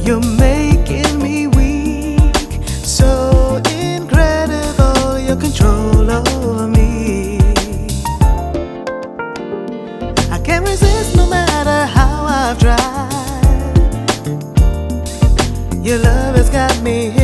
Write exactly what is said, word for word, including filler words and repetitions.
You're making me weak, so incredible, your control over me. I can't resist no matter how I've tried. Your love has got me